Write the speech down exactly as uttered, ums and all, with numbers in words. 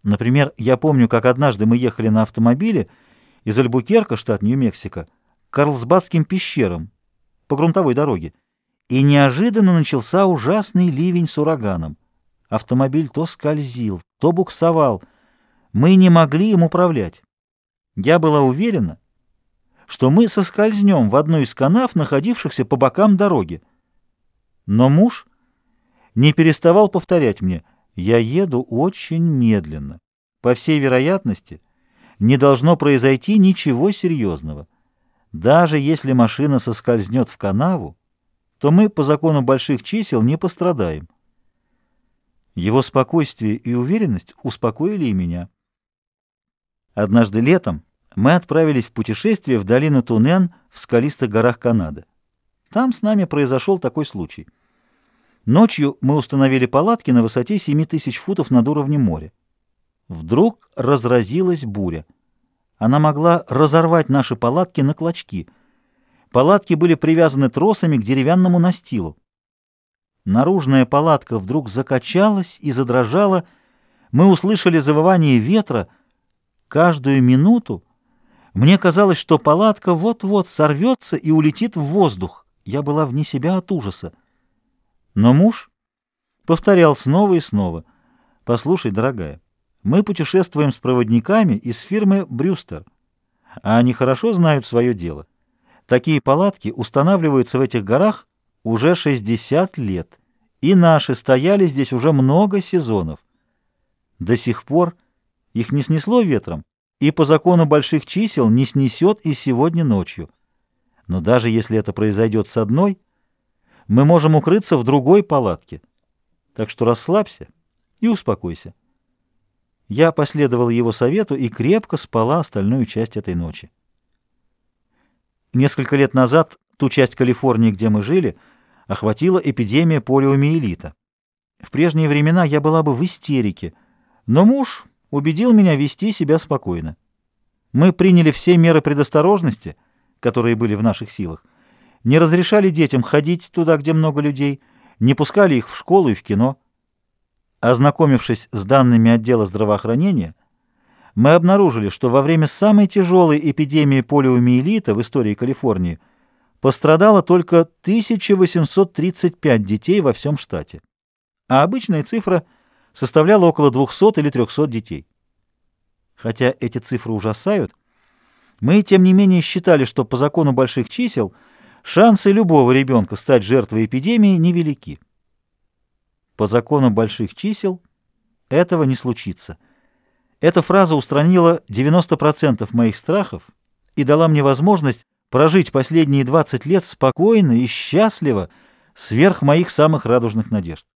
Например, я помню, как однажды мы ехали на автомобиле из Альбукерка, штат Нью-Мексико, к Карлсбадским пещерам по грунтовой дороге, и неожиданно начался ужасный ливень с ураганом. Автомобиль то скользил, то буксовал. Мы не могли им управлять. Я была уверена, что мы соскользнем в одну из канав, находившихся по бокам дороги. Но муж не переставал повторять мне: «Я еду очень медленно. По всей вероятности, не должно произойти ничего серьезного. Даже если машина соскользнет в канаву, то мы по закону больших чисел не пострадаем». Его спокойствие и уверенность успокоили и меня. Однажды летом мы отправились в путешествие в долину Тунен в скалистых горах Канады. Там с нами произошел такой случай. Ночью мы установили палатки на высоте семи тысяч футов над уровнем моря. Вдруг разразилась буря. Она могла разорвать наши палатки на клочки. Палатки были привязаны тросами к деревянному настилу. Наружная палатка вдруг закачалась и задрожала. Мы услышали завывание ветра. Каждую минуту мне казалось, что палатка вот-вот сорвется и улетит в воздух. Я была вне себя от ужаса. Но муж повторял снова и снова: «Послушай, дорогая, мы путешествуем с проводниками из фирмы «Брюстер», а они хорошо знают свое дело. Такие палатки устанавливаются в этих горах уже шестьдесят лет, и наши стояли здесь уже много сезонов. До сих пор их не снесло ветром, и по закону больших чисел не снесет и сегодня ночью. Но даже если это произойдет с одной, мы можем укрыться в другой палатке. Так что расслабься и успокойся». Я последовала его совету и крепко спала остальную часть этой ночи. Несколько лет назад ту часть Калифорнии, где мы жили, охватила эпидемия полиомиелита. В прежние времена я была бы в истерике, но муж убедил меня вести себя спокойно. Мы приняли все меры предосторожности, которые были в наших силах, не разрешали детям ходить туда, где много людей, не пускали их в школу и в кино. Ознакомившись с данными отдела здравоохранения, мы обнаружили, что во время самой тяжелой эпидемии полиомиелита в истории Калифорнии пострадало только тысяча восемьсот тридцать пять детей во всем штате, а обычная цифра составляла около двухсот или трехсот детей. Хотя эти цифры ужасают, мы, тем не менее, считали, что по закону больших чисел шансы любого ребенка стать жертвой эпидемии невелики. По закону больших чисел этого не случится. Эта фраза устранила девяносто процентов моих страхов и дала мне возможность прожить последние двадцать лет спокойно и счастливо, сверх моих самых радужных надежд.